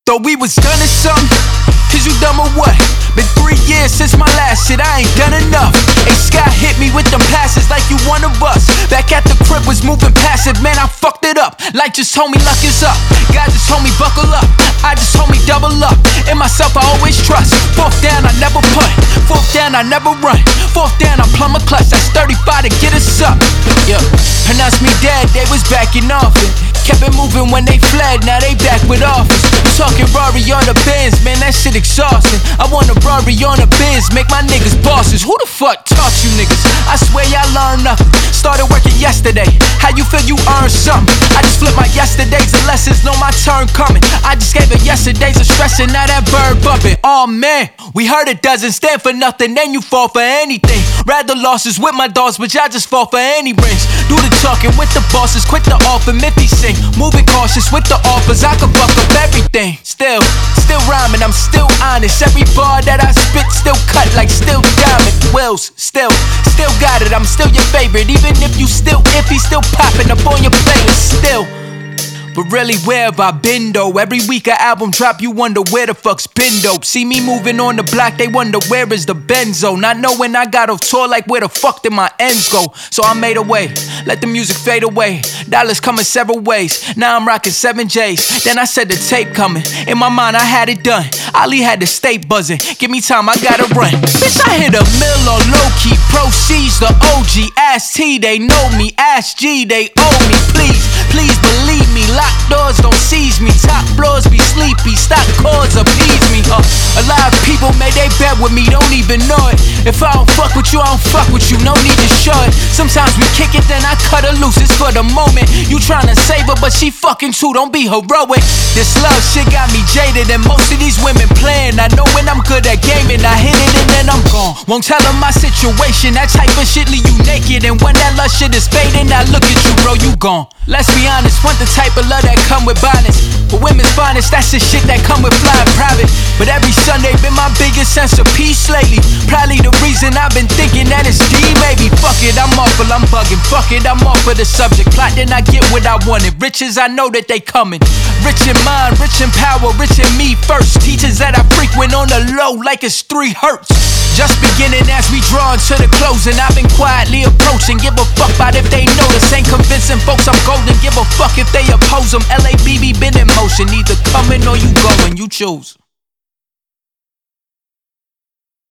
Thought we was done or something? Is you dumb or what? Been 3 years since my last shit, I ain't done enough. Hey, Scott hit me with them passes like you one of us. Back at the crib was moving passive, man, I fucked it up. Like just told me luck is up. God just told me buckle up. I just told me double up. In myself I always trust. Fourth down I never punt. Fourth down I never run. Fourth down I plumb a clutch. That's 35 to get us up. Yeah, pronounced me dead, they was backing off it. Kept it moving when they fled, now they back with offers. Talking Rari on the Benz, man, that shit exhausting. I want a Rari on the Benz, make my niggas bosses. Who the fuck taught you niggas? I swear y'all learned nothing. Started working yesterday, how you feel you earned something? I just flipped my yesterdays and lessons, know my turn coming. I just gave it yesterday's a stressing, now that bird bumping. Oh man, we heard it doesn't stand for nothing, then you fall for anything. Rather losses with my dogs, but y'all just fall for any rings. Do the talking with the bosses, quit the offer, Miffy sing. Moving cautious with the offers, I could fuck up everything. Still rhyming, I'm still honest. Every bar that I spit still cut like still diamond. Wills, still got it, I'm still your favorite. Even if you still iffy, still popping up on your playlist, still. But really, where have I been though? Every week an album drop, you wonder where the fuck's been dope. See me moving on the block, they wonder where is the benzo. Not knowing I got off tour, like where the fuck did my ends go? So I made a way, let the music fade away. Dollars coming several ways, now I'm rocking 7 J's. Then I said the tape coming, in my mind I had it done. Ali had the state buzzing, give me time, I gotta run. Bitch, I hit a mill on low key, proceeds the OG. Ask T, they know me, ask G, they owe me. Please believe me, locked doors don't seize me. Top floors be sleepy, stock chords appease me. A lot of people made they bet with me, don't even know it. If I don't fuck with you, I don't fuck with you, no need to show it. Sometimes we kick it, then I cut her loose, it's for the moment. You tryna save her, but she fucking too, don't be heroic. This love shit got me jaded, and most of these women playing. I know when I'm good at gaming, I hit it and then I'm gone. Won't tell them my situation, that type of shit leave you naked. And when that love shit is fading, I look at you, bro, you gone. Let's be honest, want the type of love that come with violence. For women's finest, that's the shit that come with flying private. But every Sunday been my biggest sense of peace lately. Probably the reason I've been thinking that it's D, maybe. Fuck it, I'm awful, I'm bugging. Fuck it, I'm off of the subject. Plot, then I get what I wanted. Riches, I know that they coming. Rich in mind, rich in power, rich in me first. Teachers that I frequent on the low like it's 3 hertz. Just beginning as we draw into the closing. I've been quietly approaching. Give a fuck about if they notice. Ain't convincing folks I'm golden. Give a fuck if they oppose them. LABB been in motion. Either coming or you going. You choose.